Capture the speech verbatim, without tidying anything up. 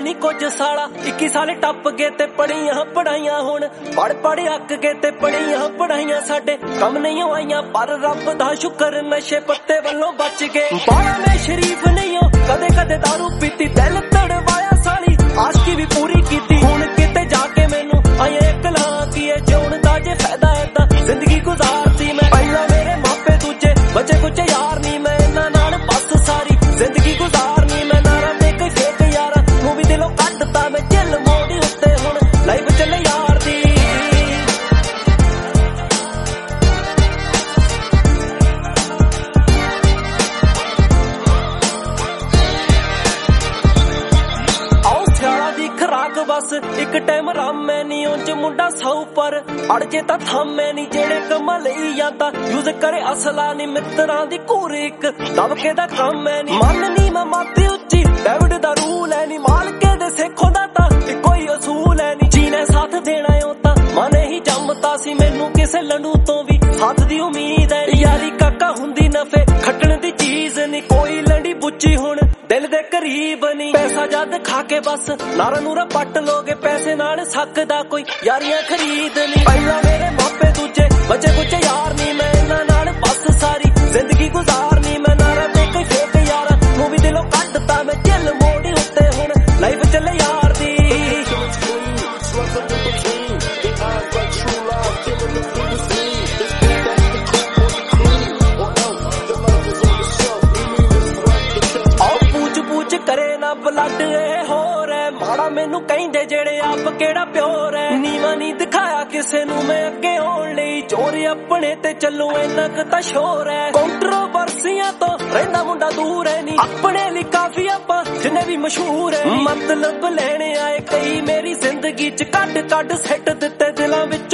ਨੀ कुछ साला इक्की साल टप गए ते पढ़ियां पढ़ाइयां हुण पढ़ पढ़ अक गए ते पढ़ियां पढ़ाइयां साडे कम नहीं आईयां पर रब दा शुकर नशे पत्ते वल्लों बच गए। बाला मैं शरीफ नहीं हो कदे कदे दारू पीती दिल तड़वाया साली आशकी भी पूरी कीती हुण किते जाके मैनू आए कला की जिउण दा जे फायदा ऐदा जिंदगी गुजारती मैं पहला मेरे मापे दूजे बचे कुछ यार नी मैं इन्हां नाल बस सारी जिंदगी गुजारनी मैं नारा ते कोई फेक यारा मूवी दिलों कटता मैं चिल मोड़ी उत्ते हुण लाइव चले यार दी। आओ सियाला दी खराक बस एक टाइम रामे नी उंज मुंडा सौ पर अड़जे तां थामे नी जेड़े कम्मा लई जांदा यूज करे असला नी मित्रां दी घूर इक दबके दा काम है नी मन नी मैं माती उच्ची डेविड दा रूल है नी मालके दे सिखों दा तां इक्को ही असूल है नी जीने साथ देना ओ तां मने ही जमता सी मैनू किसे लंडू तो भी साथ दी उम्मीद है यारी काका हुंदी नफे खटण दी चीज नी कोई लंडी बुच्ची हुण दिल दे करीब नी पैसा जद खा के बस नारा नूरा पट लोगे पैसे नाल सकदा कोई यारियां खरीद नी पहला मेरे मापे दूजे बचे कुछ यार नी मैं इन्हां नाल बस सारी जिंदगी गुजारनी मैं नारा ते कोई फेक यारा मूवी दिलों कटता मैं चिल मोड़ी उत्ते हुण लाइव चले यार दी। करे ना ब्लड ए होर है माड़ा मैनू कहिंदे जेड़े आप केड़ा प्योर है नीवा नी दिखाया किसे नू मैं अगे होण लई जोर अपने ते चलू इन्ना क तां शोर है कंट्रोवर्सियां तो रहिंदा मुंडा दूर है नी अपने लिए काफी आपां जिन्ने भी मशहूर है मतलब लेने आए कई मेरी जिंदगी च कट कट सिट दित्ते दिलां विच